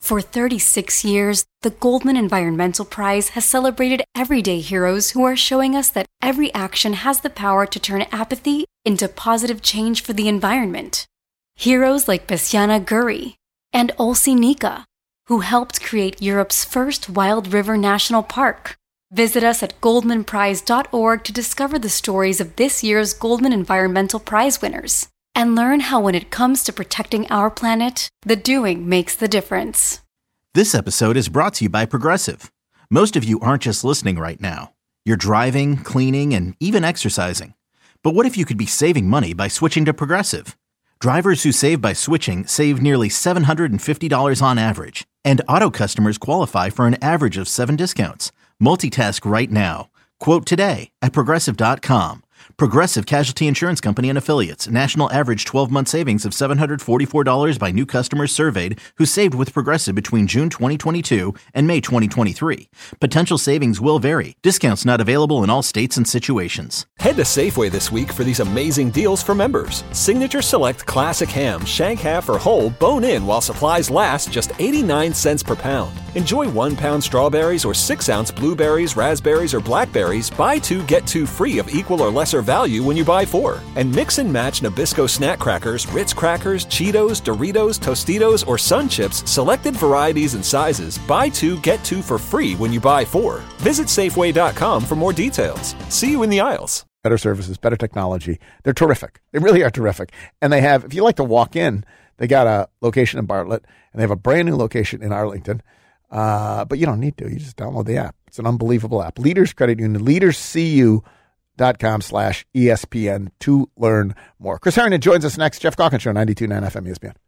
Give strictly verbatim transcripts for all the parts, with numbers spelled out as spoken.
For thirty-six years, the Goldman Environmental Prize has celebrated everyday heroes who are showing us that every action has the power to turn apathy into positive change for the environment. Heroes like Besiana Guri and Olsi Nika, who helped create Europe's first wild river national park. Visit us at goldman prize dot org to discover the stories of this year's Goldman Environmental Prize winners and learn how when it comes to protecting our planet, the doing makes the difference. This episode is brought to you by Progressive. Most of you aren't just listening right now. You're driving, cleaning, and even exercising. But what if you could be saving money by switching to Progressive? Drivers who save by switching save nearly seven hundred fifty dollars on average, and auto customers qualify for an average of seven discounts. Multitask right now. Quote today at progressive dot com. Progressive Casualty Insurance Company and Affiliates. National average twelve-month savings of seven hundred forty-four dollars by new customers surveyed who saved with Progressive between June twenty twenty-two and May twenty twenty-three. Potential savings will vary. Discounts not available in all states and situations. Head to Safeway this week for these amazing deals for members. Signature Select Classic Ham, Shank Half or Whole, bone-in while supplies last, just eighty-nine cents per pound. Enjoy one-pound strawberries or six-ounce blueberries, raspberries, or blackberries. Buy two, get two free of equal or lesser value when you buy four. And mix and match Nabisco snack crackers, Ritz crackers, Cheetos, Doritos, Tostitos, or Sun Chips, selected varieties and sizes. Buy two, get two for free when you buy four. Visit Safeway dot com for more details. See you in the aisles. Better services, better technology. They're terrific. They really are terrific. And they have, if you like to walk in, they got a location in Bartlett, and they have a brand new location in Arlington. Uh, but you don't need to. You just download the app. It's an unbelievable app. Leaders Credit Union, leaders c u dot com slash E S P N to learn more. Chris Harrington joins us next. Jeff Calkins Show, ninety-two point nine F M E S P N.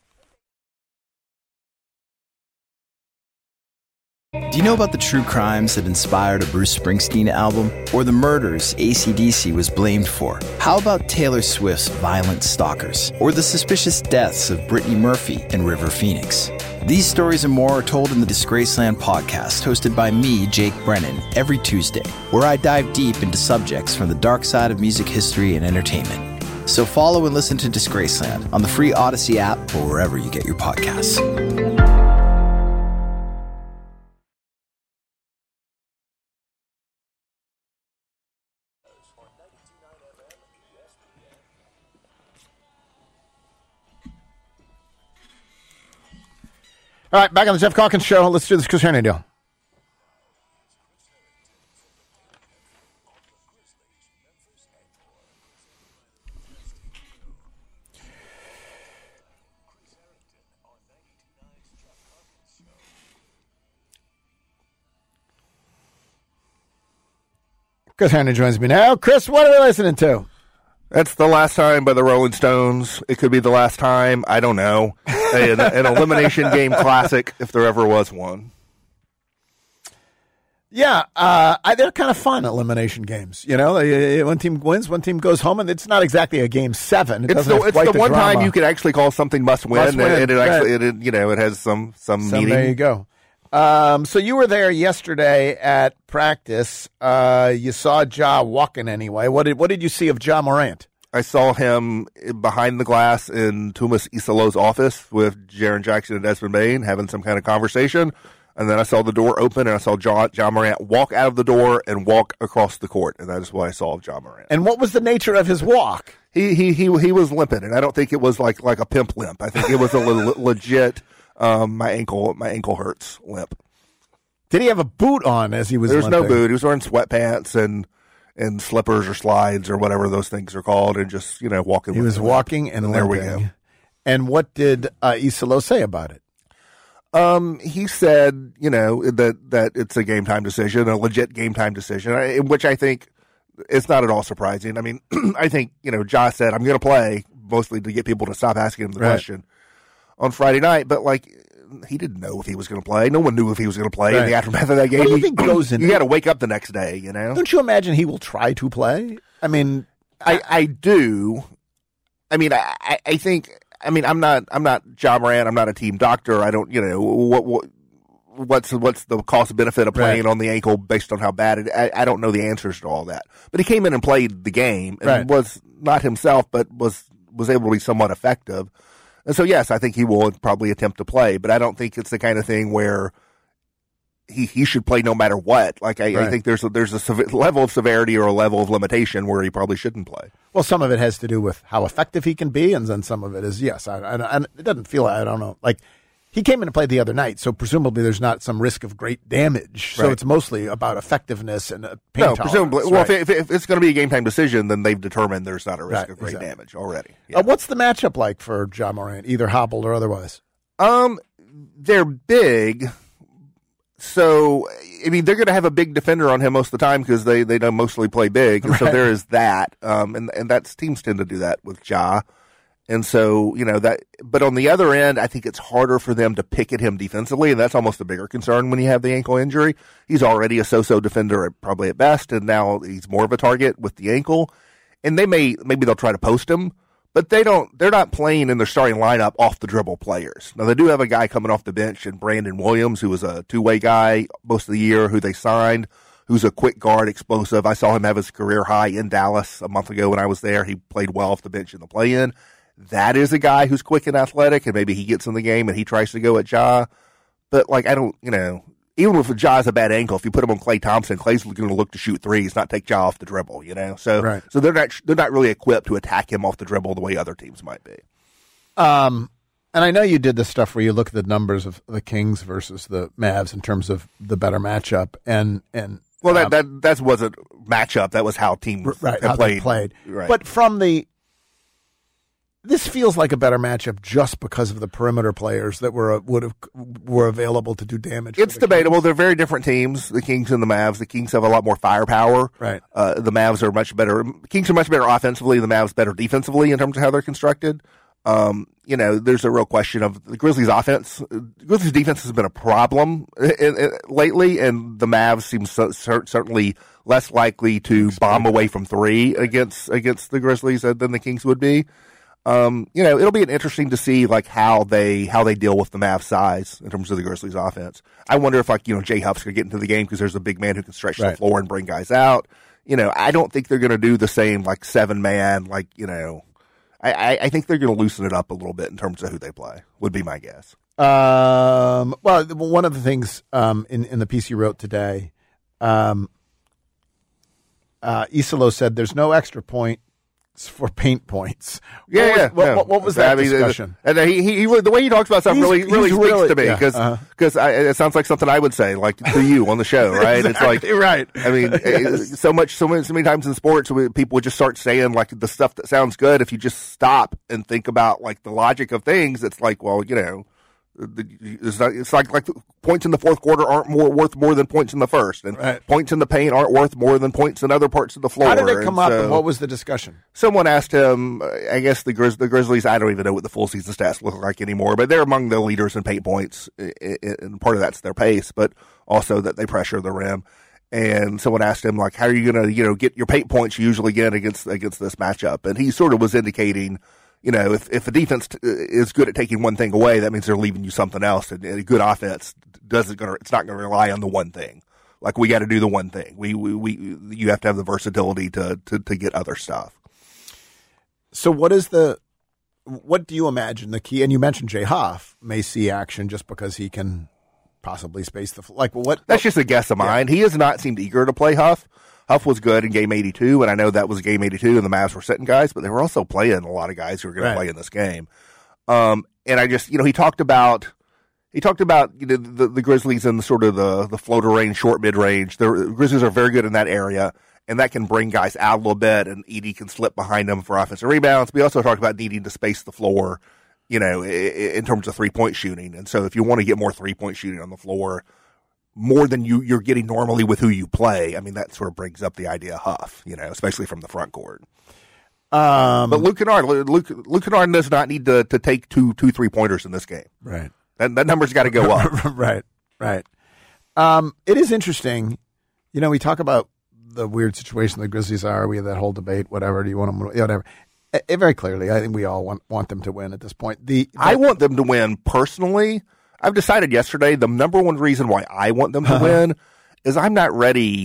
Do you know about the true crimes that inspired a Bruce Springsteen album? Or the murders A C D C was blamed for? How about Taylor Swift's Violent Stalkers? Or the suspicious deaths of Brittany Murphy and River Phoenix? These stories and more are told in the Disgraceland podcast, hosted by me, Jake Brennan, every Tuesday, where I dive deep into subjects from the dark side of music history and entertainment. So follow and listen to Disgraceland on the free Odyssey app or wherever you get your podcasts. All right, back on the Jeff Calkins Show. Let's do this Chris Harrington deal. Chris Harrington joins me now. Chris, what are we listening to? That's The Last Time by the Rolling Stones. It could be the last time. I don't know. an, an elimination game classic, if there ever was one. Yeah, uh, I, they're kind of fun, elimination games. You know, one team wins, one team goes home, and it's not exactly a game seven. It it's the, it's the, the one drama. Time you could actually call something must win, must win. and it, actually, right. it, you know, it has some some, some meaning. There you go. Um, so you were there yesterday at practice. Uh, you saw Ja walking anyway. What did what did you see of Ja Morant? I saw him behind the glass in Tumas Isolo's office with Jaren Jackson and Desmond Bain having some kind of conversation. And then I saw the door open, and I saw Ja, Ja Morant walk out of the door and walk across the court. And that is what I saw of Ja Morant. And what was the nature of his walk? He he he he was limping, and I don't think it was like, like a pimp limp. I think it was a le- legit um, my ankle my ankle hurts limp. Did he have a boot on as he was There's limping? no boot. He was wearing sweatpants and and slippers or slides or whatever those things are called, and just, you know, walking. He was walking and, and limping. There we go. And what did uh, Isolo say about it? Um, he said, you know, that, that it's a game time decision, a legit game time decision, which I think is not at all surprising. I mean, I think, you know, Ja said, I'm going to play, mostly to get people to stop asking him the right. question on Friday night, but like, he didn't know if he was going to play. No one knew if he was going to play right. in the aftermath of that game. What do you he, think goes in? You got to wake up the next day, you know? Don't you imagine he will try to play? I mean, I, I do. I mean, I, I think, I mean, I'm not, I'm not Ja Morant. I'm not a team doctor. I don't, you know, what, what, what's, what's the cost benefit of playing right. on the ankle based on how bad it, I, I don't know the answers to all that, but he came in and played the game and right. was not himself, but was, was able to be somewhat effective. And so, yes, I think he will probably attempt to play, but I don't think it's the kind of thing where he, he should play no matter what. Like, I, right. I think there's a, there's a sev- level of severity or a level of limitation where he probably shouldn't play. Well, some of it has to do with how effective he can be, and then some of it is, yes, I, I, I, it doesn't feel, I don't know, like, he came in and played the other night, so presumably there's not some risk of great damage. So right. it's mostly about effectiveness and uh, pain No, presumably. Well, right. if, if, if it's going to be a game-time decision, then they've determined there's not a risk right, of great exactly. damage already. Yeah. Uh, what's the matchup like for Ja Morant, either hobbled or otherwise? Um, they're big, so, I mean, they're going to have a big defender on him most of the time because they, they don't mostly play big, and right. so there is that. Um, and, and that's, teams tend to do that with Ja. And so, you know, that, but on the other end, I think it's harder for them to pick at him defensively, and that's almost a bigger concern when you have the ankle injury. He's already a so-so defender, at, probably at best, and now he's more of a target with the ankle. And they may, maybe they'll try to post him, but they don't, they're not playing in their starting lineup off the dribble players. Now, they do have a guy coming off the bench in Brandon Williams, who was a two-way guy most of the year, who they signed, who's a quick guard, explosive. I saw him have his career high in Dallas a month ago when I was there. He played well off the bench in the play-in. That is a guy who's quick and athletic, and maybe he gets in the game and he tries to go at Ja. But, like, I don't, you know, even if Ja has a bad ankle, if you put him on Klay Thompson, Klay's going to look to shoot threes, not take Ja off the dribble, you know? So right. so they're not they're not really equipped to attack him off the dribble the way other teams might be. Um, and I know you did this stuff where you look at the numbers of the Kings versus the Mavs in terms of the better matchup, and and well, um, that that that wasn't matchup. That was how teams right, have how played. They played. Right. But from the This feels like a better matchup just because of the perimeter players that were would have were available to do damage. It's the debatable. Kings. They're very different teams, the Kings and the Mavs. The Kings have a lot more firepower. Right. Uh, the Mavs are much better. Kings are much better offensively. The Mavs better defensively in terms of how they're constructed. Um, you know, there's a real question of the Grizzlies' offense. The Grizzlies' defense has been a problem in, in, lately, and the Mavs seem so, certainly less likely to bomb away from three against against the Grizzlies than the Kings would be. Um, you know, it'll be interesting to see like how they how they deal with the Mavs size in terms of the Grizzlies offense. I wonder if like, you know, Jay Huff's going to get into the game because there's a big man who can stretch right. the floor and bring guys out. You know, I don't think they're going to do the same like seven man, like, you know, I, I, I think they're going to loosen it up a little bit in terms of who they play, would be my guess. Um, well, one of the things um, in, in the piece you wrote today, um, uh, Isalo said there's no extra point for paint points. Yeah, what yeah. Was, what, yeah. what, what was that I mean, discussion? And he, he, he, the way he talks about stuff he's, really, really speaks really, to me because yeah, uh-huh. it sounds like something I would say, like to you on the show, right? Exactly, it's like right. I mean, yes. so much, so many, so many times in sports, people would just start saying like the stuff that sounds good. If you just stop and think about like the logic of things, it's like, well, you know. It's, not, it's like like points in the fourth quarter aren't more worth more than points in the first, and right. points in the paint aren't worth more than points in other parts of the floor. How did it come and up, so, and what was the discussion? Someone asked him. I guess the Grizz, the Grizzlies. I don't even know what the full season stats look like anymore, but they're among the leaders in paint points, and part of that's their pace, but also that they pressure the rim. And someone asked him like, "How are you going to, you know, get your paint points you usually get against against this matchup?" And he sort of was indicating. You know, if, if a defense t- is good at taking one thing away, that means they're leaving you something else. And, and a good offense doesn't gonna, it's not going to rely on the one thing. Like we got to do the one thing. We, we, we, you have to have the versatility to, to, to get other stuff. So what is the, what do you imagine the key? And you mentioned Jay Huff may see action just because he can possibly space the, like what? That's just a guess of mine. Yeah. He has not seemed eager to play Huff. Huff was good in game eighty-two, and I know that was game eighty-two, and the Mavs were sitting guys, but they were also playing a lot of guys who were going right. to play in this game. Um, and I just, you know, he talked about, he talked about, you know, the, the Grizzlies in the sort of the, the floater range, short mid range. The Grizzlies are very good in that area, and that can bring guys out a little bit, and Edey can slip behind them for offensive rebounds. We also talked about needing to space the floor, you know, in, in terms of three point shooting. And so if you want to get more three point shooting on the floor, more than you, you're getting normally with who you play. I mean, that sort of brings up the idea of Huff, you know, especially from the front court. Um, but Luke Kennard, Luke, Luke Kennard does not need to, to take two, two three pointers in this game. Right. That, that number's got to go up. right. Right. Um, it is interesting. You know, we talk about the weird situation the Grizzlies are. We have that whole debate, whatever. Do you want them, whatever. It, it, very clearly, I think we all want, want them to win at this point. The, the I want them to win personally. I've decided yesterday the number one reason why I want them to uh-huh. win is I'm not ready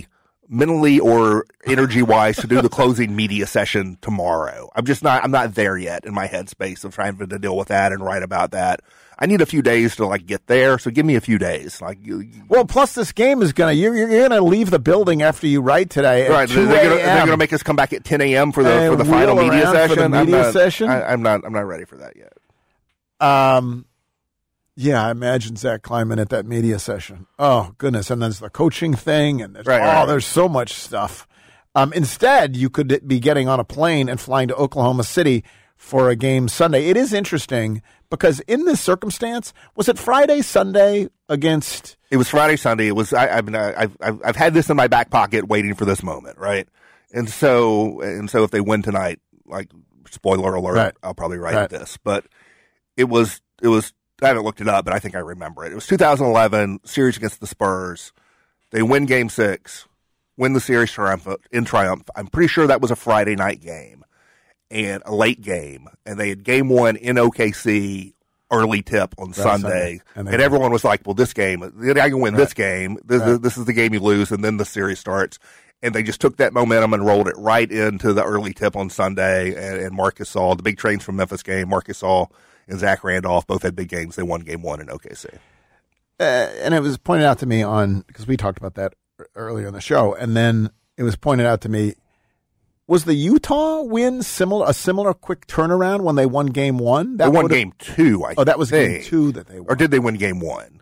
mentally or energy wise to do the closing media session tomorrow. I'm just not, I'm not there yet in my headspace of trying to deal with that and write about that. I need a few days to like get there. So give me a few days. Like, you, well, plus this game is going to, you're, you're going to leave the building after you write today. At right. two They're going to make us come back at ten a.m. for the, and for the final media session. For the media I'm not, session. I, I'm not, I'm not ready for that yet. Um, yeah, I imagine Zach Kleiman at that media session. Oh goodness. And there's the coaching thing and there's, right, oh, right, right. there's so much stuff. Um, instead you could be getting on a plane and flying to Oklahoma City for a game Sunday. It is interesting because in this circumstance, was it Friday, Sunday against? It was Friday, Sunday. It was. I, I've been. I've, I've I've had this in my back pocket, waiting for this moment, right? And so and so, if they win tonight, like spoiler alert, right. I'll probably write right. this. But it was. It was. I haven't looked it up, but I think I remember it. It was two thousand eleven series against the Spurs. They win Game Six, win the series triumph in triumph. I'm pretty sure that was a Friday night game. And a late game, and they had game one in O K C, early tip on right, Sunday, Sunday. And, and everyone was like, well, this game, I can win right. this game, this, right. this is the game you lose, and then the series starts, and they just took that momentum and rolled it right into the early tip on Sunday, and, and Marc Gasol, the big trains from Memphis game, Marc Gasol and Zach Randolph both had big games. They won game one in O K C. Uh, and it was pointed out to me on, because we talked about that earlier in the show, and then it was pointed out to me, was the Utah win similar a similar quick turnaround when they won game one? That they won game two, I think. Oh, that was game two that they won. Or did they win game one?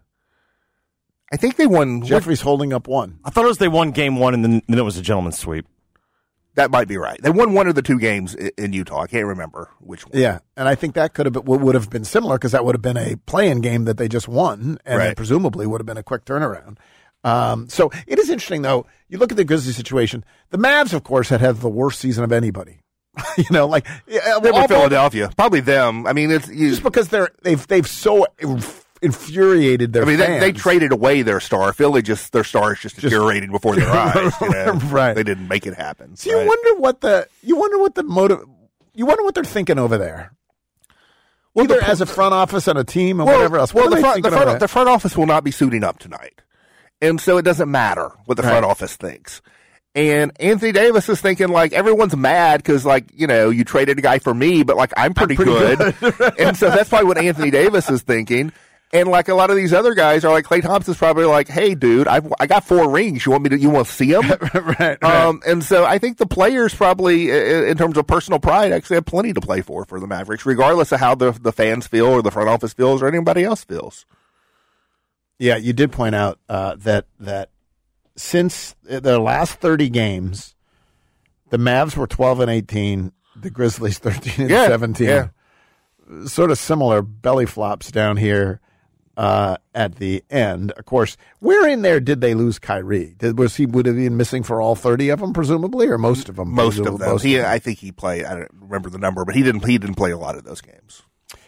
I think they won. Jeffrey's holding up one. I thought it was they won game one and then, then it was a gentleman's sweep. That might be right. They won one of the two games in Utah. I can't remember which one. Yeah, and I think that could have been, would have been similar because that would have been a play-in game that they just won, and right. it presumably would have been a quick turnaround. Um, so it is interesting, though. You look at the Grizzlies situation. The Mavs, of course, had had the worst season of anybody. you know, like they were Philadelphia, probably them. I mean, it's you, just because they're they've they've so infuriated their. I mean, fans. They, they traded away their star. Philly just their star is just, just deteriorating before their eyes. You know? Right? They didn't make it happen. So right? you wonder what the you wonder what the motive. You wonder what they're thinking over there. Well, either the, as a front office and a team and well, whatever else. Well, what the front, the, front, the front office will not be suiting up tonight. And so it doesn't matter what the right. front office thinks. And Anthony Davis is thinking, like, everyone's mad because, like, you know, you traded a guy for me, but, like, I'm pretty, I'm pretty good. good. And so that's probably what Anthony Davis is thinking. And, like, a lot of these other guys are like, Klay Thompson's probably like, hey, dude, I've, I got four rings. You want me to, you want to see them? right, right. Um, and so I think the players probably, in terms of personal pride, actually have plenty to play for for the Mavericks, regardless of how the, the fans feel or the front office feels or anybody else feels. Yeah, you did point out uh, that that since their last thirty games, the Mavs were twelve and eighteen, the Grizzlies thirteen and yeah, seventeen. Yeah. Sort of similar belly flops down here uh, at the end. Of course, where in there did they lose Kyrie? Did, was he would have been missing for all thirty of them, presumably, or most of them? Most of them. Most he, of them. I think he played. I don't remember the number, but he didn't. He didn't play a lot of those games.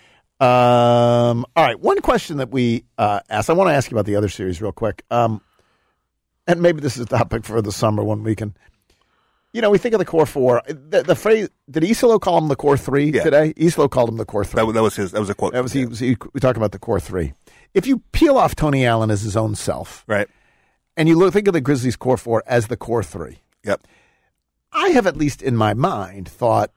Um. All right. One question that we uh, asked. I want to ask you about the other series real quick. Um, and maybe this is a topic for the summer when we can. You know, we think of the core four. The, the phrase did Isolo call him the core three yeah. today? Isolo called him the core three. That, that was his. That was a quote. That was he. Was, he we talked about the core three. If you peel off Tony Allen as his own self, right, and you look think of the Grizzlies core four as the core three. Yep. I have at least in my mind thought.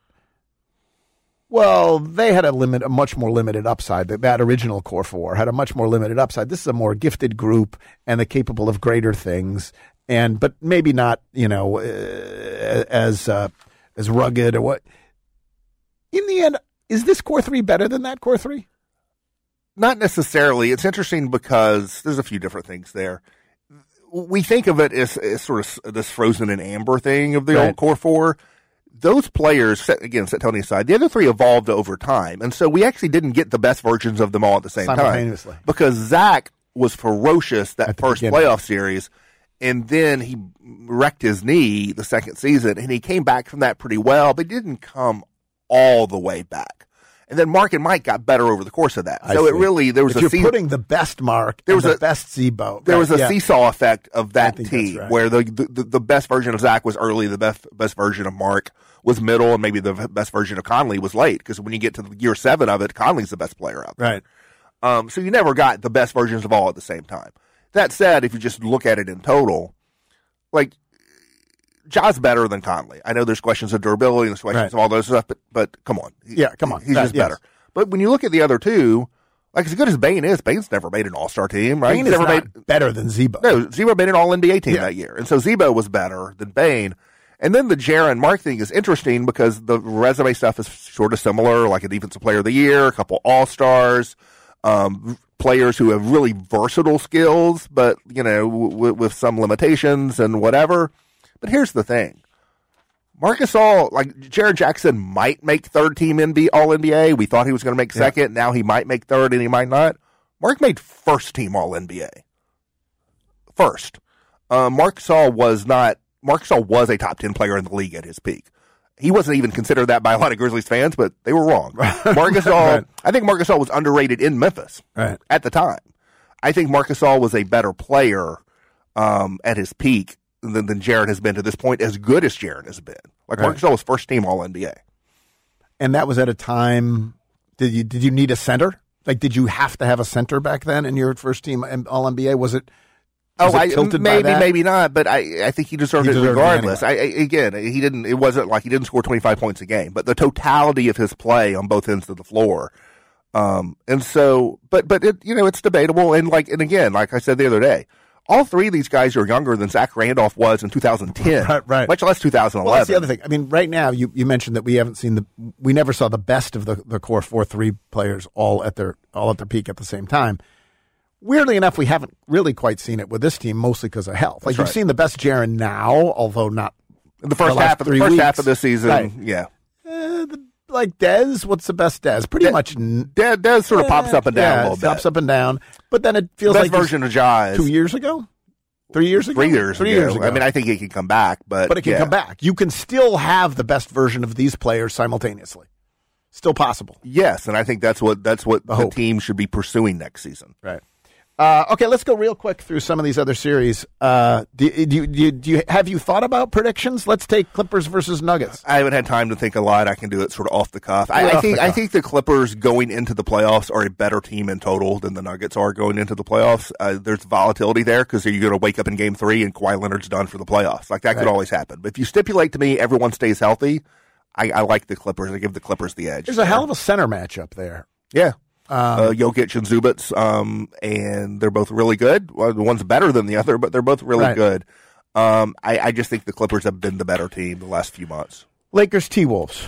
Well, they had a limit, a much more limited upside. That, that original core four had a much more limited upside. This is a more gifted group, and they're capable of greater things. And but maybe not, you know, uh, as uh, as rugged or what. In the end, is this core three better than that core three? Not necessarily. It's interesting because there's a few different things there. We think of it as, as sort of this frozen in amber thing of the right. old core four. Those players, again, set Tony aside, the other three evolved over time. And so we actually didn't get the best versions of them all at the same Simultaneously. time. Because Zach was ferocious that first beginning. playoff series, and then he wrecked his knee the second season, and he came back from that pretty well, but he didn't come all the way back. And then Mark and Mike got better over the course of that. I so see. it really, there was if a you're season, putting the best Mark there was and the a, best Zebo. There right, was a yeah. seesaw effect of that think team that's right. where the, the the best version of Zach was early, the best best version of Mark was middle, and maybe the best version of Conley was late. Because when you get to year seven of it, Conley's the best player out there. Right. Um, so you never got the best versions of all at the same time. That said, if you just look at it in total, like Ja's better than Conley. I know there's questions of durability, and there's questions Right. of all those stuff, but but come on, He- Yeah, come on. he's That- just yes. better. But when you look at the other two, like as good as Bane is, Bane's never made an All Star team, right? Bane He's is never not made better than Zebo. no Zebo made an All N B A team Yeah. that year, and so Zebo was better than Bane. And then the Jaren Mark thing is interesting because the resume stuff is sort of similar, like a defensive player of the year, a couple All Stars, um, players who have really versatile skills, but you know w- with some limitations and whatever. But here's the thing. Marc Gasol, like Jaren Jackson might make third team N B A, All N B A. We thought he was going to make second. Yeah. Now he might make third and he might not. Mark made first team All N B A. First. Uh, Marc Gasol was not, Marc Gasol was a top ten player in the league at his peak. He wasn't even considered that by a lot of Grizzlies fans, but they were wrong. Marc Gasol, right. I think Marc Gasol was underrated in Memphis right. at the time. I think Marc Gasol was a better player um, at his peak than, than Jaren has been to this point, as good as Jaren has been. Like right. Marc Gasol was first team All N B A. And that was at a time, did you did you need a center? Like, did you have to have a center back then in your first team All N B A? Was it? Was oh, it I, tilted maybe, by that? maybe not, but I, I think he deserved he it deserved regardless. It anyway. I, I, again, he didn't. It wasn't like he didn't score twenty-five points a game, but the totality of his play on both ends of the floor, um, and so, but but it, you know, it's debatable. And like, and again, like I said the other day, all three of these guys are younger than Zach Randolph was in two thousand ten, right, right. much less two thousand eleven. Well, that's the other thing. I mean, right now, you, you mentioned that we haven't seen the, we never saw the best of the, the core four three players all at their all at their peak at the same time. Weirdly enough, we haven't really quite seen it with this team, mostly because of health. Like, That's you've right. seen the best Jaren now, although not the first the half of the first weeks. half of this season. Right. Yeah, uh, the, like Dez. What's the best Dez? Pretty De- much. N- Dez, Dez sort of pops up and down yeah, a little bit. Pops up and down, but then it feels the like best version of Ja is two years ago, three years ago, three years three ago. years ago. I mean, I think he can come back, but but it can yeah. come back. You can still have the best version of these players simultaneously. Still possible. Yes, and I think that's what that's what The the hope. team should be pursuing next season. Right. Uh, okay, let's go real quick through some of these other series. Uh, do, do, you- do, you- do you have you thought about predictions? Let's take Clippers versus Nuggets. I haven't had time to think a lot. I can do it sort of off the cuff. I, Right I off think the I cuff. think the Clippers going into the playoffs are a better team in total than the Nuggets are going into the playoffs. Uh, there's volatility there because you're going to wake up in Game Three and Kawhi Leonard's done for the playoffs. Like that could Right. always happen. But if you stipulate to me everyone stays healthy, I, I like the Clippers. I give the Clippers the edge. There's a hell of a center matchup there. Yeah. Um, uh, Jokic and Zubats, um, and they're both really good. Well, the one's better than the other, but they're both really Right. good. Um, I, I just think the Clippers have been the better team the last few months. Lakers T-Wolves.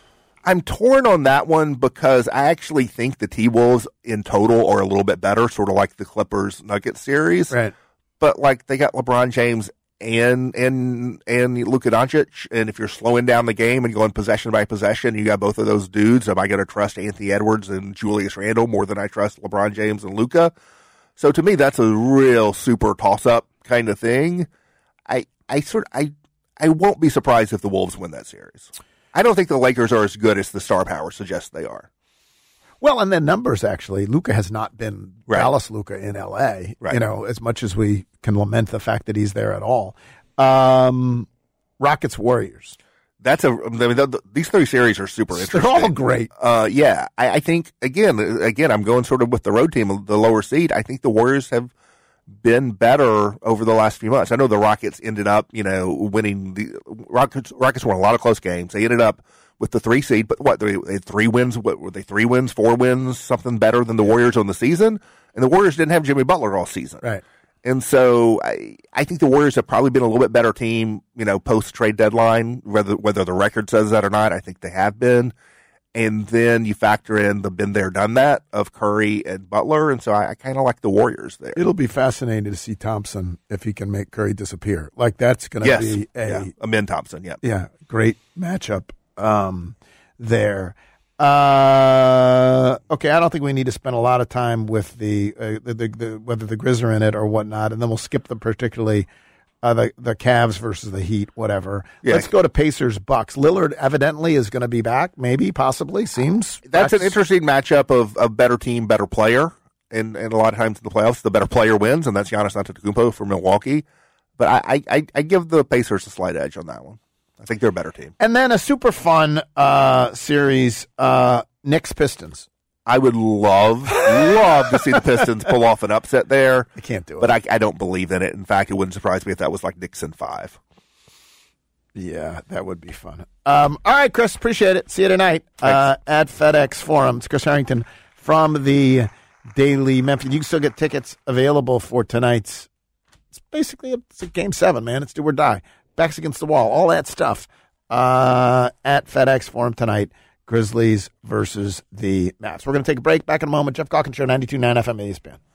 I'm torn on that one because I actually think the T-Wolves in total are a little bit better, sort of like the Clippers Nuggets series. Right. But like they got LeBron James and and and Luka Doncic, and if you're slowing down the game and going possession by possession, you got both of those dudes. Am I going to trust Anthony Edwards and Julius Randle more than I trust LeBron James and Luka? So to me, that's a real super toss-up kind of thing. I I sort I I won't be surprised if the Wolves win that series. I don't think the Lakers are as good as the star power suggests they are. Well, and then numbers, actually. Luka has not been Right. Dallas Luka in L A, Right. you know, as much as we can lament the fact that he's there at all. Um, Rockets Warriors. That's a. I mean, th- th- these three series are super interesting. They're all great. Uh, yeah, I, I think again, again, I'm going sort of with the road team, the lower seed. I think the Warriors have been better over the last few months. I know the Rockets ended up, you know, winning the Rockets. Rockets won a lot of close games. They ended up with the three seed, but what they, they had three wins? What were they? Three wins, four wins, something better than the Warriors on the season. And the Warriors didn't have Jimmy Butler all season, Right. And so I, I think the Warriors have probably been a little bit better team, you know, post trade deadline, whether whether the record says that or not. I think they have been. And then you factor in the been there, done that of Curry and Butler, and so I, I kind of like the Warriors there. It'll be fascinating to see Thompson if he can make Curry disappear. Like, that's going to yes, be a yeah. Amin Thompson, yeah, yeah, great matchup um, there. Uh, okay, I don't think we need to spend a lot of time with the, uh, the, the, the whether the Grizz are in it or whatnot, and then we'll skip the particularly uh, the the Cavs versus the Heat, whatever. Yeah. Let's go to Pacers Bucks. Lillard evidently is going to be back, maybe, possibly, seems. That's an interesting matchup of a better team, better player, and and a lot of times in the playoffs, the better player wins, and that's Giannis Antetokounmpo for Milwaukee. But I, I, I give the Pacers a slight edge on that one. I think they're a better team. And then a super fun uh, series, uh, Knicks Pistons. I would love, love to see the Pistons pull off an upset there. I can't do it. But I, I don't believe in it. In fact, it wouldn't surprise me if that was like Knicks in five. Yeah, that would be fun. Um, all right, Chris, appreciate it. See you tonight uh, at FedEx Forum. It's Chris Harrington from the Daily Memphis. You can still get tickets available for tonight's. It's basically a, it's a game seven, man. It's do or die. Backs against the wall, all that stuff uh, at FedEx Forum tonight. Grizzlies versus the Mavs. We're going to take a break. Back in a moment. Jeff Calkins Show, ninety-two point nine F M E S P N.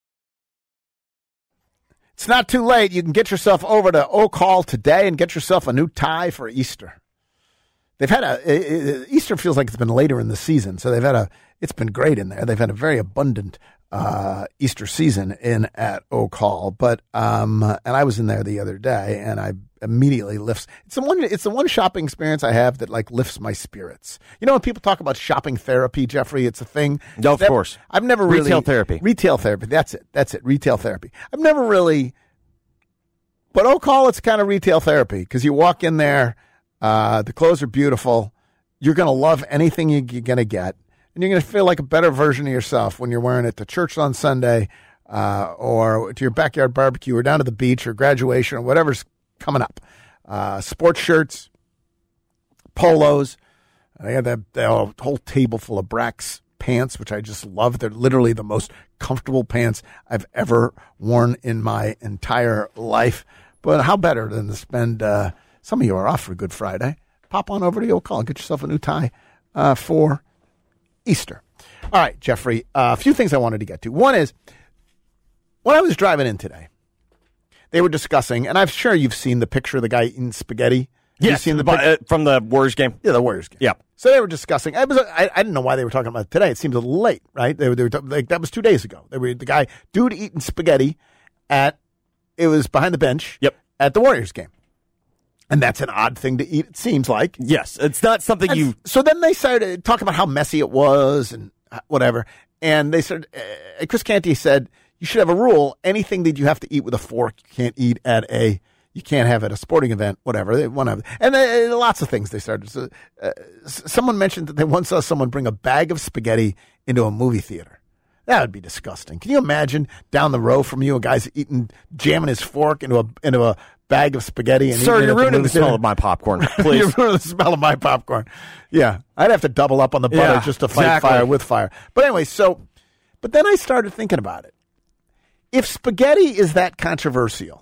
It's not too late. You can get yourself over to Oak Hall today and get yourself a new tie for Easter. They've had a it, it, Easter feels like it's been later in the season, so they've had a. It's been great in there. They've had a very abundant uh, Easter season in at Oak Hall. But um, and I was in there the other day, and I immediately lifts. It's the one. It's the one shopping experience I have that like lifts my spirits. You know when people talk about shopping therapy, Jeffrey, it's a thing. No, of that, course. I've never really retail therapy. Retail therapy. That's it. That's it. Retail therapy. I've never really. But Oak Hall, it's kind of retail therapy because you walk in there, uh, the clothes are beautiful. You're going to love anything you're going to get. And you're going to feel like a better version of yourself when you're wearing it to church on Sunday uh, or to your backyard barbecue or down to the beach or graduation or whatever's coming up. Uh, sports shirts, polos. They had that, that whole table full of Brax pants, which I just love. They're literally the most comfortable pants I've ever worn in my entire life. But how better than to spend, uh, some of you are off for Good Friday. Pop on over to Oak Hall and get yourself a new tie uh, for Easter. All right, Jeffrey, uh, a few things I wanted to get to. One is, when I was driving in today, they were discussing, and I'm sure you've seen the picture of the guy eating spaghetti. Have Yes, you seen the but, picture? uh, from the Warriors game. Yeah, the Warriors game. Yeah. So they were discussing. I was. I, I didn't know why they were talking about it today. It seems a little late, right? They were. They were like that was two days ago. They were the guy, dude, eating spaghetti at. It was behind the bench. Yep. At the Warriors game, and that's an odd thing to eat. It seems like. Yes, it's not something And you. So then they started talking about how messy it was and whatever. And they started. Uh, Chris Canty said you should have a rule: anything that you have to eat with a fork, you can't eat at a. You can't have at a sporting event, whatever. They one of, and they, lots of things they started. So, uh, someone mentioned that they once saw someone bring a bag of spaghetti into a movie theater. That would be disgusting. Can you imagine down the row from you, a guy's eating, jamming his fork into a into a bag of spaghetti? And Sir, eating it you're at the ruining movie the smell theater? of my popcorn. Please. You're ruining the smell of my popcorn. Yeah, I'd have to double up on the butter Yeah, just to fight exactly. fire with fire. But anyway, so, but then I started thinking about it. If spaghetti is that controversial,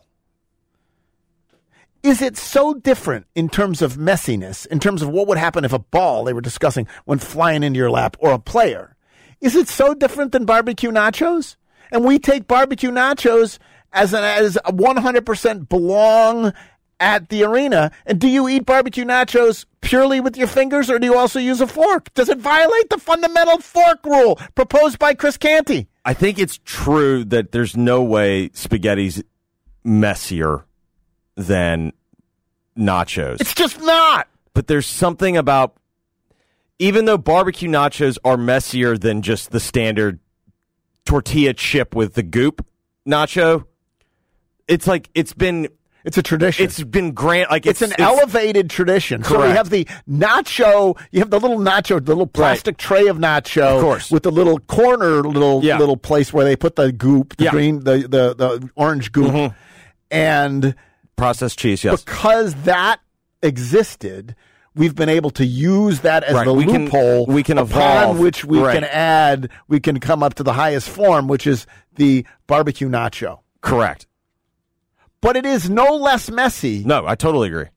is it so different in terms of messiness, in terms of what would happen if a ball they were discussing went flying into your lap or a player? Is it so different than barbecue nachos? And we take barbecue nachos as an as a one hundred percent belong at the arena. And do you eat barbecue nachos purely with your fingers, or do you also use a fork? Does it violate the fundamental fork rule proposed by Chris Canty? I think it's true that there's no way spaghetti's messier than nachos. It's just not. But there's something about, even though barbecue nachos are messier than just the standard tortilla chip with the goop nacho, it's like it's been It's a tradition. it's been grand like It's, it's, an elevated tradition. So we Correct. have the nacho. You have the little nacho, the little plastic tray of nacho, Of course. with the little corner little Yeah. little place where they put the goop, the Yeah. green, the, the the orange goop, Mhm. and processed cheese. Yes, because that existed, we've been able to use that as Right. the We can- loophole we can upon evolve. which we Right. can add. We can come up to the highest form, which is the barbecue nacho. correct. But it is no less messy No, I totally agree.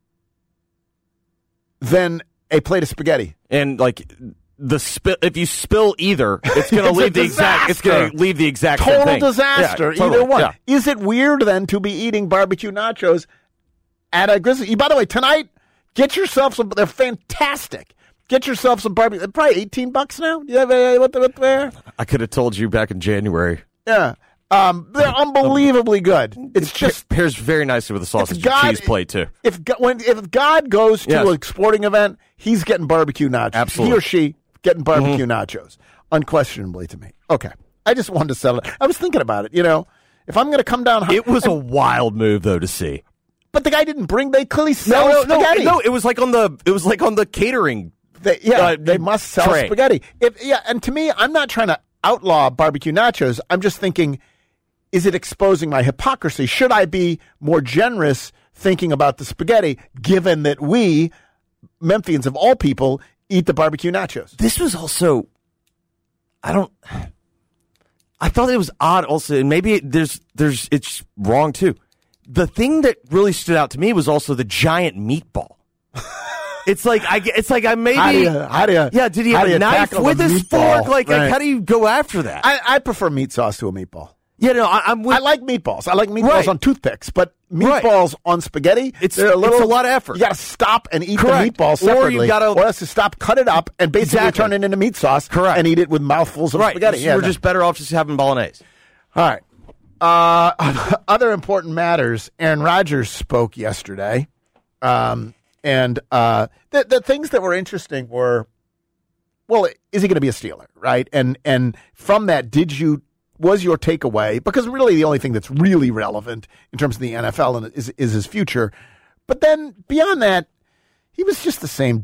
than a plate of spaghetti. And like the spill, if you spill either, it's going to It's a leave the exact. It's going disaster. to leave the exact same Total thing. disaster, Yeah, totally. either one. Yeah. Is it weird then to be eating barbecue nachos at a Grizzly? By the way, tonight, get yourself some. They're fantastic. Get yourself some barbecue. They're probably eighteen bucks now. Do you have uh, what, what there? I could have told you back in January. Yeah, um, they're unbelievably good. It's just pairs very nicely with the sausage and God- cheese plate too. if Go- when if God goes to Yes. a sporting event, he's getting barbecue nachos. Absolutely. He or she getting barbecue nachos, unquestionably to me. Okay, I just wanted to settle it. I was thinking about it. You know, if I'm going to come down, It was a wild move though to see. but the guy didn't bring. They clearly No, sell no, no, spaghetti. no. It was like on the. It was like on the catering. They, yeah, Uh, they must sell tray. spaghetti. If, yeah, and to me, I'm not trying to outlaw barbecue nachos. I'm just thinking, is it exposing my hypocrisy? Should I be more generous thinking about the spaghetti, given that we, Memphians of all people, eat the barbecue nachos? This was also, I don't, I thought it was odd also, and maybe it, there's, there's, it's wrong too. The thing that really stood out to me was also the giant meatball. It's like I, it's like I maybe, how do you, how do you, yeah. Did he have a knife with his fork? Like, right. like, how do you go after that? I, I prefer meat sauce to a meatball. Yeah, no, I, I'm with, I like meatballs. I like meatballs right. on toothpicks, but meatballs right. on spaghetti, it's, they're a little, it's a lot of effort. You got to stop and eat Correct. the meatball separately, or you got to, or else to stop, cut it up, and basically exactly. turn it into meat sauce. Correct. And eat it with mouthfuls of right. spaghetti. So yeah, we're no. just better off just having bolognese. All right. Uh, other important matters. Aaron Rodgers spoke yesterday, um, and uh, the the things that were interesting were, well, is he going to be a Steeler, right? And and from that, did you was your takeaway? Because really, the only thing that's really relevant in terms of the N F L and is is his future. But then beyond that, he was just the same.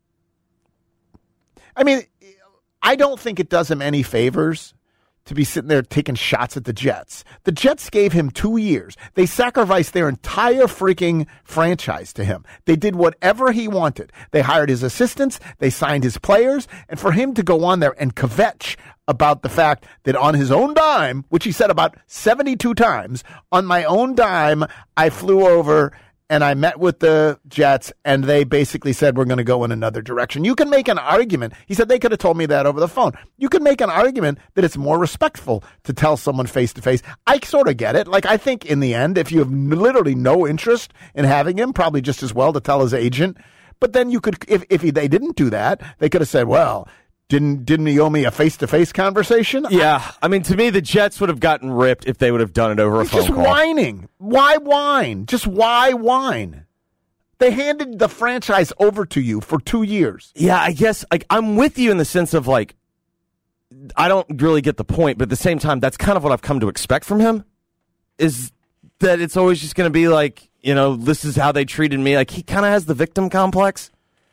I mean, I don't think it does him any favors to be sitting there taking shots at the Jets. The Jets gave him two years. They sacrificed their entire freaking franchise to him. They did whatever he wanted. They hired his assistants. They signed his players. And for him to go on there and kvetch about the fact that on his own dime, which he said about seventy-two times, on my own dime, I flew over and I met with the Jets, and they basically said, we're going to go in another direction. You can make an argument. He said they could have told me that over the phone. You can make an argument that it's more respectful to tell someone face-to-face. I sort of get it. Like, I think in the end, if you have literally no interest in having him, probably just as well to tell his agent. But then you could, if, if he, they didn't do that, they could have said, well, Didn't didn't he owe me a face-to-face conversation? Yeah. I mean, to me, the Jets would have gotten ripped if they would have done it over a He's phone just call. whining. Why whine? Just why whine? They handed the franchise over to you for two years. Yeah, I guess like I'm with you in the sense of like, I don't really get the point, but at the same time, that's kind of what I've come to expect from him, is that it's always just going to be like, you know, this is how they treated me. Like, he kind of has the victim complex.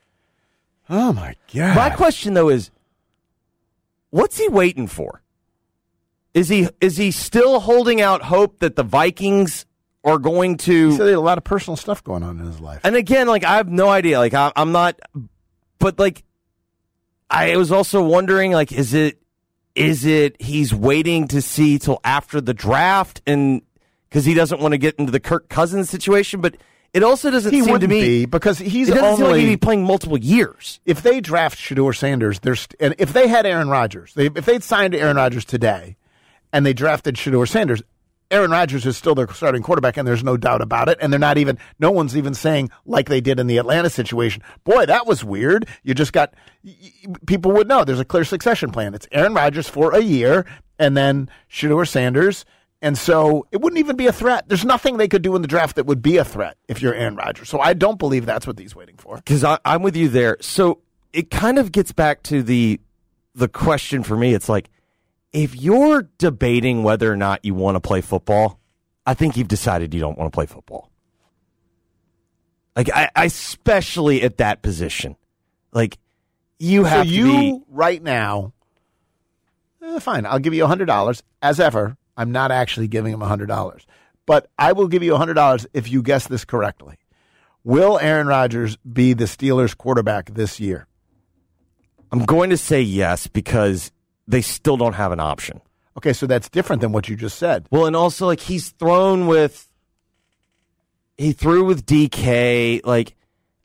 Oh, my God. My question, though, is, what's he waiting for? Is he is he still holding out hope that the Vikings are going to... He said he had a lot of personal stuff going on in his life. And again, like, I have no idea. Like, I, I'm not... But, like, I was also wondering, like, is it is it he's waiting to see till after the draft, and because he doesn't want to get into the Kirk Cousins situation, but it also doesn't he seem to me... be, because he's it doesn't only... seem like he'd be playing multiple years. If they draft Shedeur Sanders, there's, and if they had Aaron Rodgers, they, if they'd signed Aaron Rodgers today, and they drafted Shedeur Sanders, Aaron Rodgers is still their starting quarterback, and there's no doubt about it. And they're not even, no one's even saying, like they did in the Atlanta situation, boy, that was weird. You just got, people would know there's a clear succession plan. It's Aaron Rodgers for a year, and then Shedeur Sanders. And so it wouldn't even be a threat. There's nothing they could do in the draft that would be a threat if you're Aaron Rodgers. So I don't believe that's what he's waiting for. Because I'm with you there. So it kind of gets back to the the question for me. It's like, if you're debating whether or not you want to play football, I think you've decided you don't want to play football. Like, I, I especially at that position. Like, you have so to you, be... right now, eh, fine, I'll give you one hundred dollars. As ever, I'm not actually giving him one hundred dollars. But I will give you one hundred dollars if you guess this correctly. Will Aaron Rodgers be the Steelers' quarterback this year? I'm going to say yes, because they still don't have an option. Okay, so that's different than what you just said. Well, and also, like, he's thrown with... He threw with D K. Like,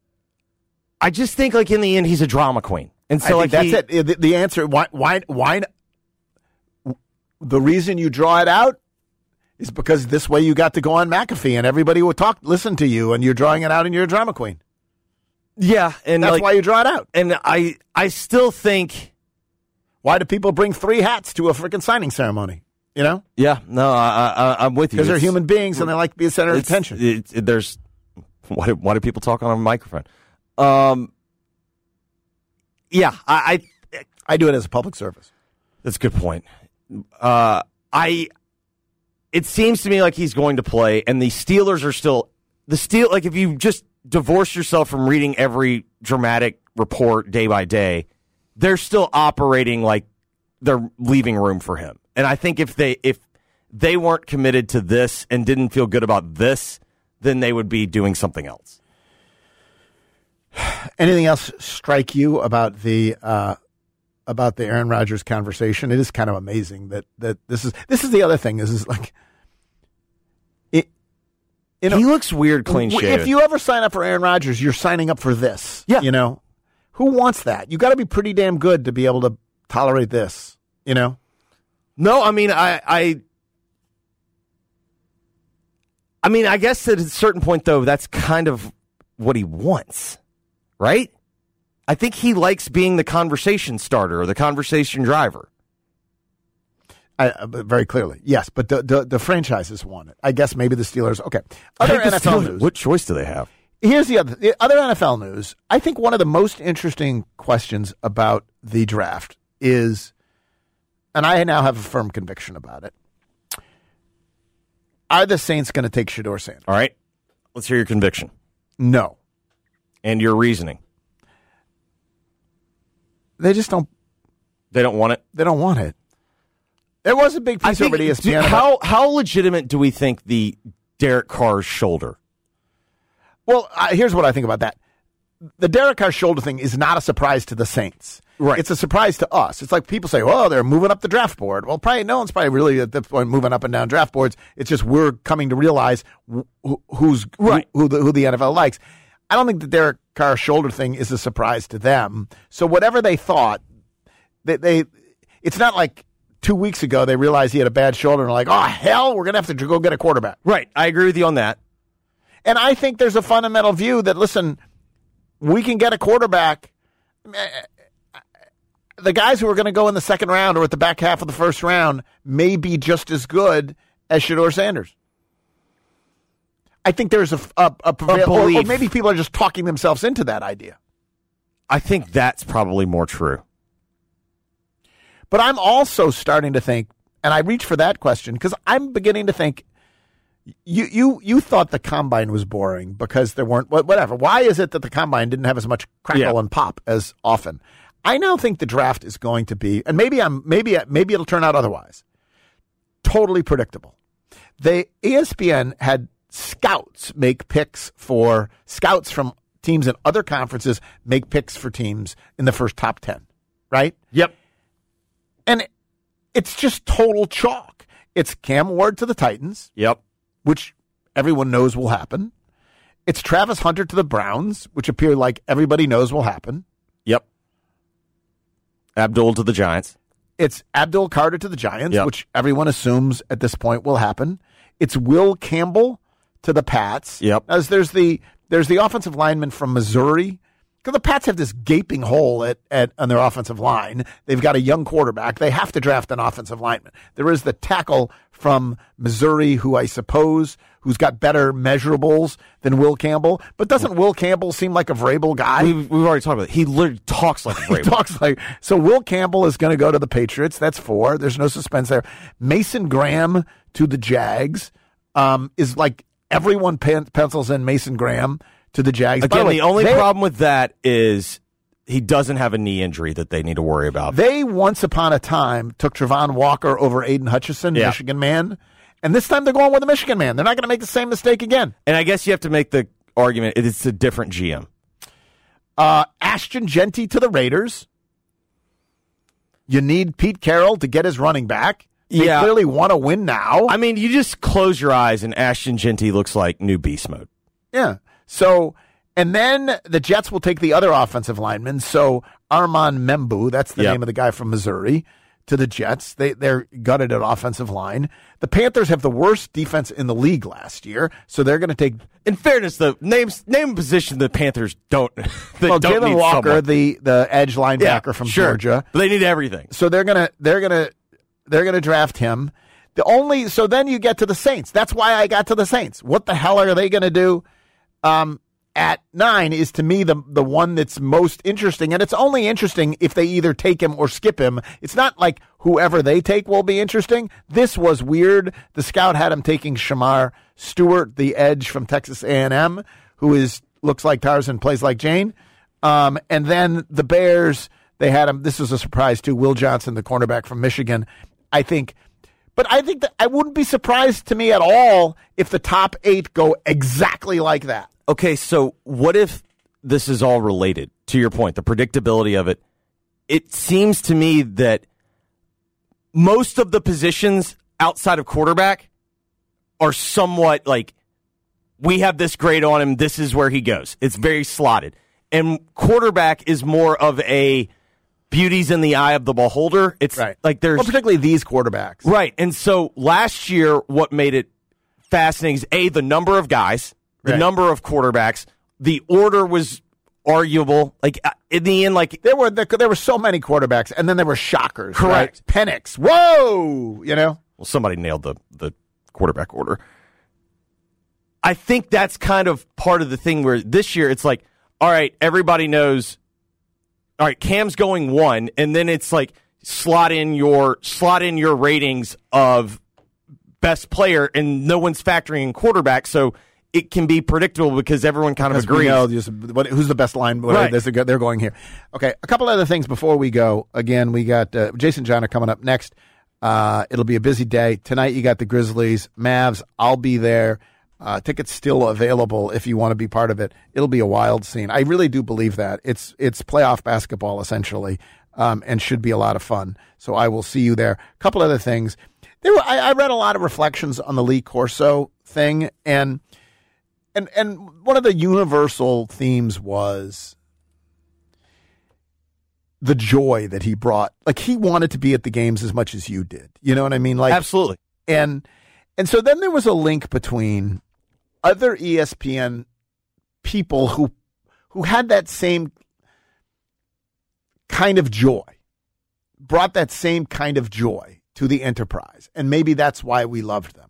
I just think, like, in the end, he's a drama queen. And so, I like, think he, that's it. The, the answer, why, why, why... The reason you draw it out is because this way you got to go on McAfee and everybody will talk, listen to you, and you're drawing it out and you're a drama queen. Yeah, and that's like, why you draw it out. And I, I still think, why do people bring three hats to a freaking signing ceremony? You know? Yeah, no, I, I, I'm with you. Because they're human beings and they like to be the center of attention. It, it, there's why do, why do people talk on a microphone? Um, yeah, I, I, I do it as a public service. That's a good point. Uh, I. It seems to me like he's going to play, and the Steelers are still the Steel. Like, if you just divorce yourself from reading every dramatic report day by day, they're still operating like they're leaving room for him. And I think if they if they weren't committed to this and didn't feel good about this, then they would be doing something else. Anything else strike you about the uh, about the Aaron Rodgers conversation? It is kind of amazing that that this is this is the other thing. This is like it. You know, he looks weird, clean shaven. If you ever sign up for Aaron Rodgers, you're signing up for this. Yeah, you know, who wants that? You got to be pretty damn good to be able to tolerate this. You know. No, I mean, I, I, I mean, I guess at a certain point, though, that's kind of what he wants, right? I think he likes being the conversation starter or the conversation driver. I, uh, very clearly, yes, but the, the the franchises want it. I guess maybe the Steelers. Okay, other N F L Steelers, news. What choice do they have? Here's the other the other N F L news. I think one of the most interesting questions about the draft is, and I now have a firm conviction about it, are the Saints going to take Shedeur Sanders? All right. Let's hear your conviction. No. And your reasoning. They just don't. They don't want it? They don't want it. There was a big piece think, over at E S P N. Do, how, how legitimate do we think the Derek Carr's shoulder? Well, uh, here's what I think about that. The Derek Carr shoulder thing is not a surprise to the Saints. Right. It's a surprise to us. It's like people say, oh, they're moving up the draft board. Well, probably no one's probably really at this point moving up and down draft boards. It's just we're coming to realize wh- who's right. who, who, the, who the N F L likes. I don't think the Derek Carr shoulder thing is a surprise to them. So whatever they thought, they, they it's not like two weeks ago they realized he had a bad shoulder and are like, oh, hell, we're going to have to go get a quarterback. Right. I agree with you on that. And I think there's a fundamental view that, listen, we can get a quarterback. The guys who are going to go in the second round or at the back half of the first round may be just as good as Shedeur Sanders. I think there's a, a, a, a or, or maybe people are just talking themselves into that idea. I think that's probably more true. But I'm also starting to think, and I reach for that question because I'm beginning to think, you you you thought the combine was boring because there weren't whatever. Why is it that the combine didn't have as much crackle yeah. and pop as often? I now think the draft is going to be, and maybe I'm maybe maybe it'll turn out otherwise. Totally predictable. They E S P N had scouts make picks for scouts from teams in other conferences make picks for teams in the first top ten, right? Yep. And it's just total chalk. It's Cam Ward to the Titans. Yep. Which everyone knows will happen. It's Travis Hunter to the Browns, which appear like everybody knows will happen. Yep. Abdul to the Giants. It's Abdul Carter to the Giants, yep. which everyone assumes at this point will happen. It's Will Campbell to the Pats. Yep. As there's the there's the offensive lineman from Missouri. Because the Pats have this gaping hole at, at on their offensive line. They've got a young quarterback. They have to draft an offensive lineman. There is the tackle from Missouri who I suppose who's got better measurables than Will Campbell. But doesn't Will Campbell seem like a Vrabel guy? We've, we've already talked about it. He literally talks like a Vrabel. He talks like so. Will Campbell is going to go to the Patriots. That's four. There's no suspense there. Mason Graham to the Jags um, is like everyone pen, pencils in Mason Graham to the Jags. Again, the, way, the only they, problem with that is he doesn't have a knee injury that they need to worry about. They once upon a time took Travon Walker over Aiden Hutchinson, yeah. Michigan man, and this time they're going with a Michigan man. They're not going to make the same mistake again. And I guess you have to make the argument it's a different G M. Uh, Ashton Genty to the Raiders. You need Pete Carroll to get his running back. They yeah. clearly want to win now. I mean, you just close your eyes and Ashton Genty looks like new beast mode. Yeah. So, and then the Jets will take the other offensive lineman. So Armand Membu, that's the yep. name of the guy from Missouri, to the Jets. They, they're gutted at offensive line. The Panthers have the worst defense in the league last year, so they're going to take. In fairness, the names name position the Panthers don't. They well, don't Jalen need Walker, someone. the the edge linebacker yeah, from sure. Georgia, but they need everything. So they're gonna they're gonna they're gonna draft him. The only so then you get to the Saints. That's why I got to the Saints. What the hell are they going to do? Um, at nine is to me the the one that's most interesting, and it's only interesting if they either take him or skip him. It's not like whoever they take will be interesting. This was weird. The scout had him taking Shamar Stewart, the edge from Texas A and M, who is looks like Tarzan, plays like Jane. Um, and then the Bears, they had him. This was a surprise too. Will Johnson, the cornerback from Michigan. I think But I think that I wouldn't be surprised to me at all if the top eight go exactly like that. Okay, so what if this is all related? To your point, the predictability of it. It seems to me that most of the positions outside of quarterback are somewhat like, we have this grade on him, this is where he goes. It's very slotted. And quarterback is more of a beauty's in the eye of the beholder. It's right. like there's... Well, particularly these quarterbacks. Right. And so last year, what made it fascinating is, A, the number of guys, the right. number of quarterbacks, the order was arguable. Like, in the end, like... There were there were so many quarterbacks, and then there were shockers. Correct. Right? Penix. Whoa! You know? Well, somebody nailed the, the quarterback order. I think that's kind of part of the thing where this year it's like, all right, everybody knows, all right, Cam's going one, and then it's like slot in your slot in your ratings of best player, and no one's factoring in quarterback, so it can be predictable because everyone kind of agrees. We know just what, who's the best line? Right. They're going here. Okay, a couple other things before we go. Again, we got uh, Jason John are coming up next. Uh, it'll be a busy day. Tonight you got the Grizzlies, Mavs. I'll be there. Uh, tickets still available if you want to be part of it. It'll be a wild scene. I really do believe that. It's it's playoff basketball, essentially, um, and should be a lot of fun. So I will see you there. A couple other things. There were, I, I read a lot of reflections on the Lee Corso thing, and and and one of the universal themes was the joy that he brought. Like, he wanted to be at the games as much as you did. You know what I mean? Like, absolutely. And and so then there was a link between other E S P N people who who had that same kind of joy, brought that same kind of joy to the enterprise. And maybe that's why we loved them.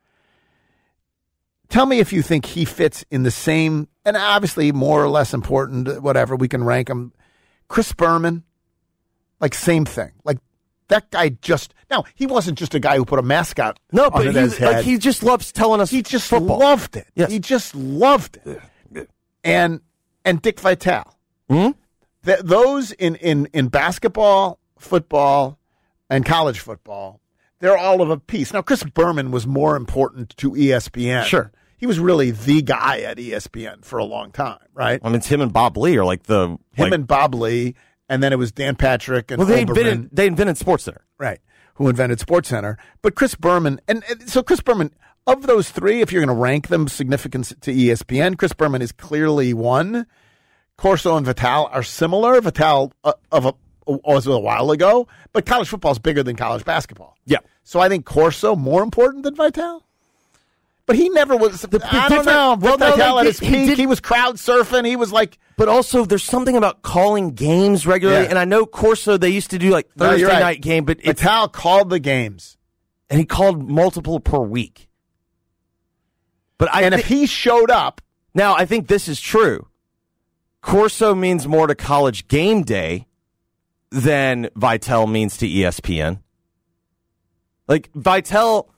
Tell me if you think he fits in the same, and obviously more or less important, whatever, we can rank him. Chris Berman, like, same thing. Like, that guy just, now, he wasn't just a guy who put a mascot no, on but it he, as head. like, he just loves telling us He just football. loved it. Yes. He just loved it. And and Dick Vitale. Hmm? Th- those in, in, in basketball, football, and college football, they're all of a piece. Now, Chris Berman was more important to E S P N. Sure. He was really the guy at E S P N for a long time, right? I mean, it's him and Bob Lee are like the... Him like, and Bob Lee, and then it was Dan Patrick and well, they Olbermann. invented, they invented SportsCenter. Right, who invented SportsCenter. But Chris Berman, and, and so Chris Berman, of those three, if you're going to rank them significance to E S P N, Chris Berman is clearly one. Corso and Vitale are similar. Vitale uh, of a, was a while ago, but college football is bigger than college basketball. Yeah. So I think Corso more important than Vitale. But he never was. The, the I don't know. Well, no, Vitale like, at his he, peak, he, did, he was crowd surfing. He was like. But also, there's something about calling games regularly. Yeah. And I know Corso, they used to do like No, Thursday you're right. night game, but it's, Vitale called the games. and he called multiple per week. But I And thi- if he showed up. now, I think this is true. Corso means more to College Game Day than Vitale means to E S P N. Like, Vitale,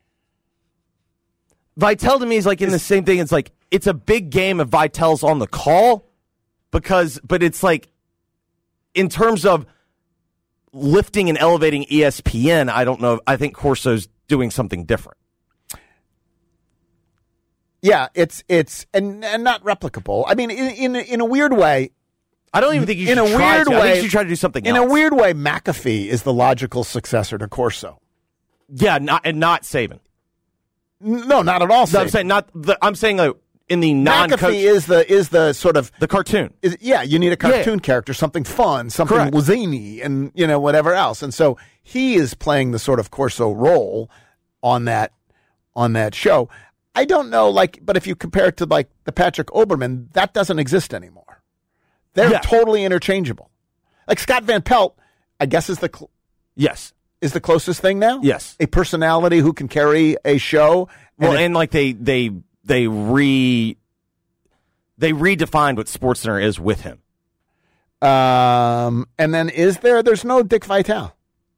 Vitale to me is like in the same thing. It's like, it's a big game if Vitale's on the call, because, but it's like, in terms of lifting and elevating E S P N, I don't know. I think Corso's doing something different. Yeah, it's it's and, and not replicable. I mean, in, in in a weird way. I don't even think you should in a try weird to. way. I think you should try to do something In else. a weird way, McAfee is the logical successor to Corso. Yeah, not and not Saban. No, not at all. No, I'm saying not. The, I'm saying like in the non-coach. McAfee is the is the sort of the cartoon. Is, yeah, you need a cartoon Yeah. character, something fun, something Correct. zany, and you know whatever else. And so he is playing the sort of Corso role on that on that show. I don't know, like, but if you compare it to like the Patrick Olbermann, that doesn't exist anymore. They're Yeah. totally interchangeable. Like Scott Van Pelt, I guess is the cl- Yes. is the closest thing now. Yes. A personality who can carry a show. Well, if- and like they they they re they redefined what SportsCenter is with him. um, and then is there? There's no Dick Vitale.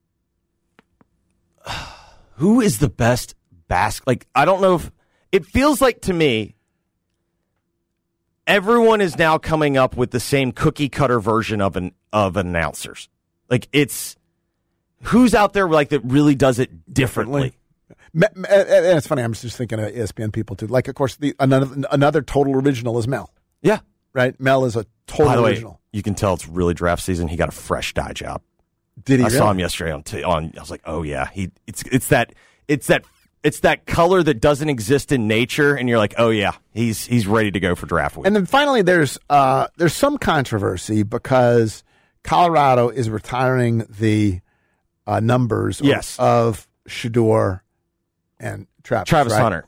Who is the best bas? Like, I don't know if it feels like to me. Everyone is now coming up with the same cookie cutter version of an of announcers. Like, it's Who's out there like that really does it differently? Me, me, and it's funny. I'm just thinking of E S P N people too. Like, of course, the another another total original is Mel. Yeah, right. Mel is a total By the original. Way, you can tell it's really draft season. He got a fresh dye job. Did he? I really? saw him yesterday on t- on. I was like, oh yeah, he. It's it's that it's that it's that color that doesn't exist in nature, and you're like, oh yeah, he's he's ready to go for draft week. And then finally, there's uh, there's some controversy because Colorado is retiring the uh, numbers yes. of, of Shedeur and Travis, Travis right? Hunter.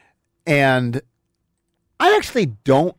And I actually don't.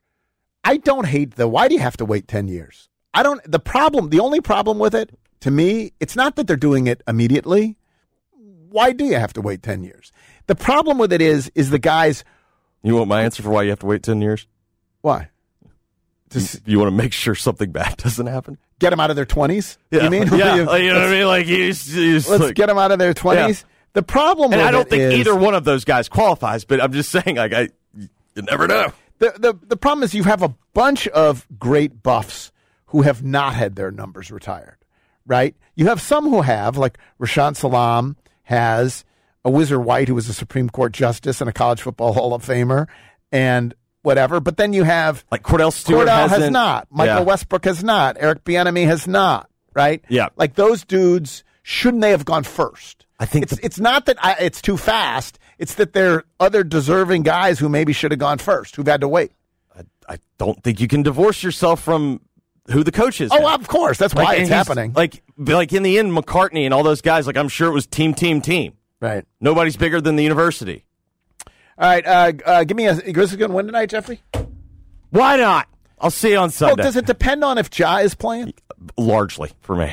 I don't hate the. Why do you have to wait ten years? I don't. The problem. The only problem with it, to me, it's not that they're doing it immediately. Why do you have to wait ten years? The problem with it is, is the guys. You want my answer for why you have to wait ten years? Why? You, you want to make sure something bad doesn't happen? Get them out of their twenties? Yeah. You mean? Yeah. you know what I mean? Like, he's, he's let's like, get them out of their twenties. Yeah. The problem and with I don't it think is, either one of those guys qualifies, but I'm just saying, like, I, you never know. The, the, the problem is you have a bunch of great buffs who have not had their numbers retired, right? You have some who have, like Rashaan Salam has, a Whizzer White who was a Supreme Court justice and a college football Hall of Famer, and whatever. But then you have like Cordell Stewart Cordell hasn't, has not, Michael yeah. Westbrook has not, Eric Bieniemy has not, right? Yeah, like those dudes, shouldn't they have gone first? I think it's the, it's not that I, it's too fast. It's that there are other deserving guys who maybe should have gone first, who've had to wait. I, I don't think you can divorce yourself from who the coach is. Oh, now. of course, that's like, why it's happening. Like, like in the end, McCartney and all those guys. Like, I'm sure it was team, team, team. Right. Nobody's bigger than the university. All right. Uh, uh, give me a Grizzlies going to win tonight, Jeffrey? Why not? I'll see you on Sunday. Well, does it depend on if Ja is playing? Largely for me.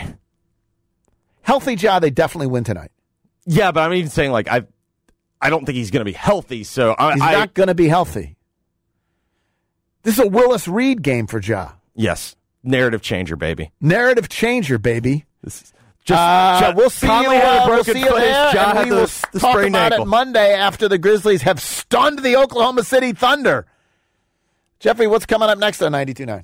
Healthy Ja, they definitely win tonight. Yeah, but I'm even saying like I, I don't think he's going to be healthy. So I, he's I, not going to be healthy. This is a Willis Reed game for Ja. Yes, narrative changer, baby. Narrative changer, baby. This is just, uh, just we'll see Conley you. Had a uh, broken we'll see foot. you there, Ja and had we the, will the talk sprained about ankle. it Monday after the Grizzlies have stunned the Oklahoma City Thunder. Jeffrey, what's coming up next on ninety-two point nine?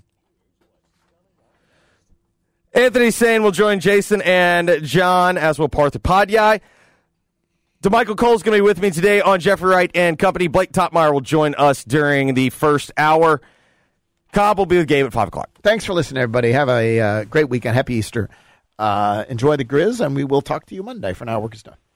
Anthony Sane will join Jason and John as will Partha Padyai. DeMichael Cole's going to be with me today on Jeffrey Wright and Company. Blake Topmeyer will join us during the first hour. Cobb will be with Gabe at five o'clock. Thanks for listening, everybody. Have a uh, great weekend. Happy Easter. Uh, enjoy the Grizz, and we will talk to you Monday. For now, work is done.